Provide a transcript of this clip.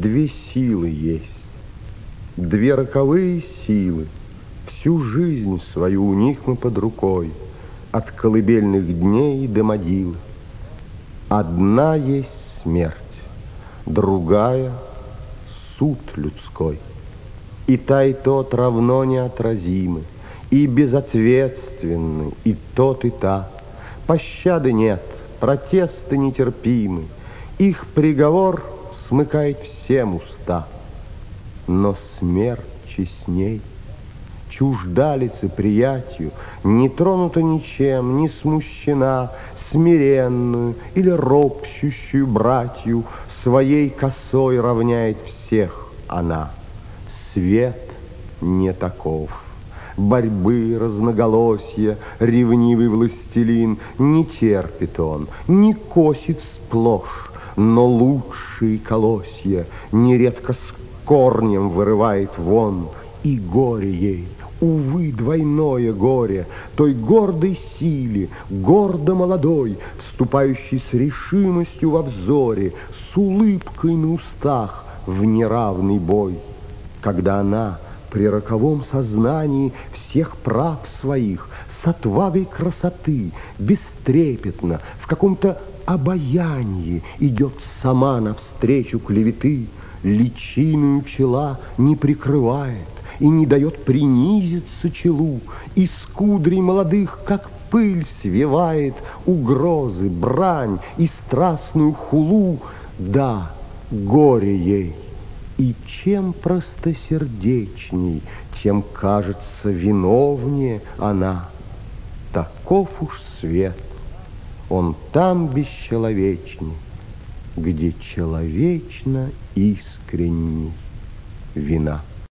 две силы есть, две роковые силы. Всю жизнь свою у них мы под рукой, от колыбельных дней до могилы. Одна есть смерть, другая — суд людской. И та, и тот равно неотразимы, и безответственны, и тот, и та. Пощады нет, протесты нетерпимы, их приговор смыкает всем уста. Но смерть честней, чужда лицеприятию, не тронута ничем, не смущена, смиренную или ропщущую братью своей косой равняет всех она. Свет не таков. Борьбы, разноголосья, ревнивый властелин, не терпит он, не косит сплошь, но лучшие колосья нередко с корнем вырывает вон. И горе ей, увы, двойное горе, той гордой силе, гордо молодой, вступающей с решимостью во взоре, с улыбкой на устах в неравный бой. Когда она при роковом сознании всех прав своих с отвагой красоты, бестрепетно, в каком-то обаянии идет сама навстречу клеветы, личиною чела не прикрывает и не дает принизиться челу, из кудрей молодых, как пыль, свивает угрозы, брань и страстную хулу. Да, горе ей, и чем простосердечней, тем, кажется, виновнее она. Таков уж свет, он там бесчеловечней, где человечно искренней вина.